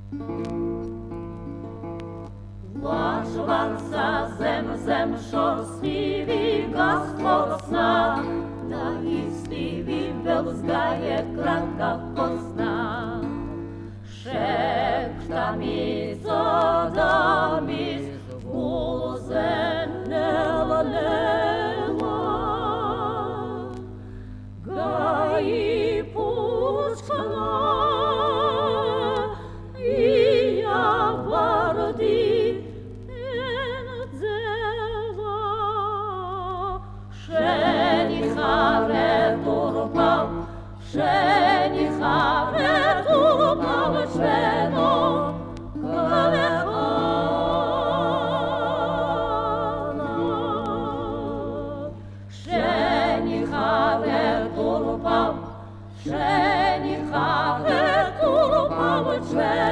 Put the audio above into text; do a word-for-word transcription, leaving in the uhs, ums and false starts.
Szwarca zem, zem szorstliwy Gospod sna, na istliwy belzgaje kranka posna. Szeptami, codami, głosem nela, nela, gai puszkana, i ja wardi, Szenichare turpał, szenichare turpał, szweno kalechana. Szenichare turpał, szenichare turpał, szweno